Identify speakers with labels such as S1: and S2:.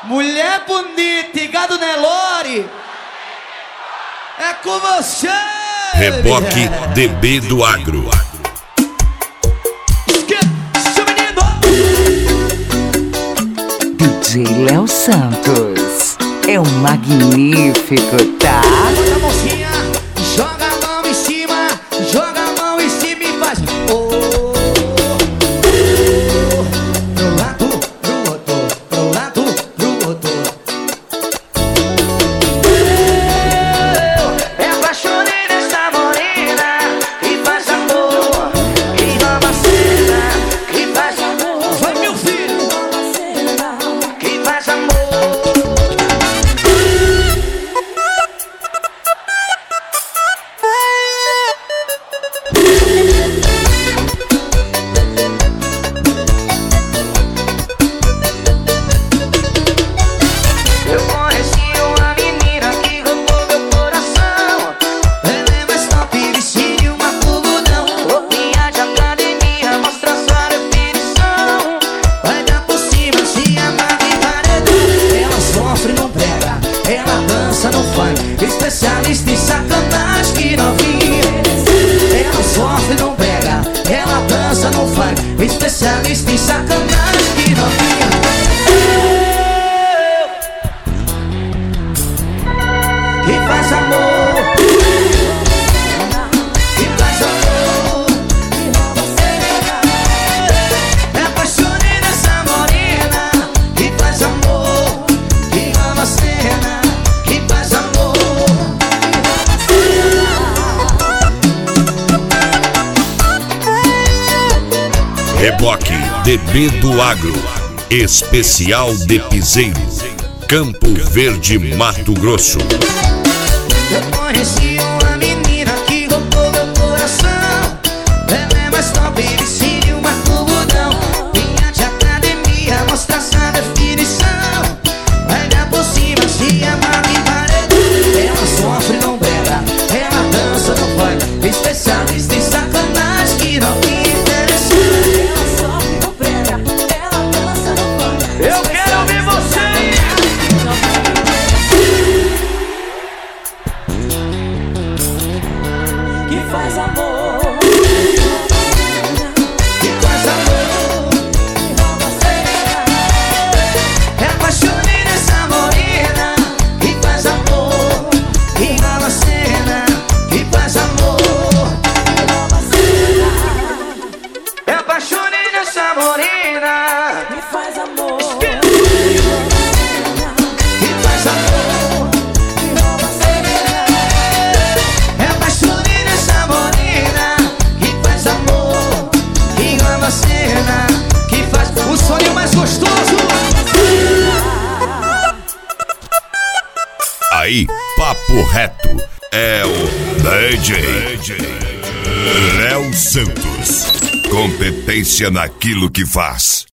S1: Mulher bonita e gado Nelore, é com você.
S2: Reboque DB do Agro.
S3: DJ Léo Santos é um magnífico, tá?
S1: Bota a mãozinha, joga a mão em cima, joga a mão em cima e faz pro lado, pro outro, pro lado, pro outro. Eu apaixonei nessa morena que faz amor, que nova cena, que faz amor. Vai, meu filho, que faz amor. Eu conheci uma menina que roubou meu coração. Ela é mais top, vestido uma coludão. Roupinha de academia, mostra sua definição. Vai dar por cima, se amarra e paredão. Ela sofre, não pega, ela dança, não faz. Especialista em sacanagem que novinha. Ela sofre, não pega, ela dança, não faz. Especialista em sacanagem que novinha. Que faz amor, que faz amor. Me apaixonei nessa morena que faz amor, que ama a cena, que faz amor.
S2: Reboque DB do Agro. Especial de Piseiro, Campo Verde, Mato Grosso.
S1: Eu conheci uma menina que roubou meu coração. Ela é mais top, vestido uma coludão. Vinha de academia, mostra essa definição. Vai dar por cima, se amarra e paredão. Ela sofre, não pega, ela dança, não vai. Especialista em sacanagem que não me interessa. Ela sofre, não pega, ela dança, não vai. Eu quero ouvir você. Que faz amor, que faz amor. Me apaixonei nessa morena que faz amor, que nova cena, que faz amor. Me apaixonei nessa morena que faz amor, que faz amor. Me apaixonei nessa morena que faz amor, que ama a cena, que faz o sonho mais gostoso.
S2: Aí, papo reto, é o DJ Léo Santos. Competência naquilo que faz.